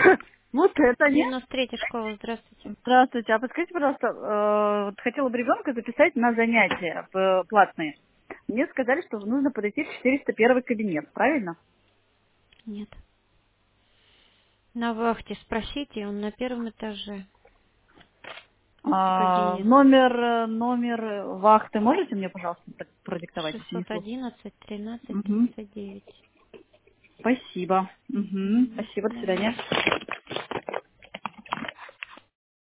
Вот это нет. 93-я школа, здравствуйте. Здравствуйте. А подскажите, пожалуйста, вот хотела бы ребенка записать на занятия платные. Мне сказали, что нужно подойти в 401 кабинет, правильно? Нет. На вахте спросите, он на первом этаже в кабинет. Номер вахты можете мне, пожалуйста, продиктовать, если не сложно? 611 13 Мгм. 39. Спасибо. Мгм. Мгм. Спасибо, до Давай. свидания.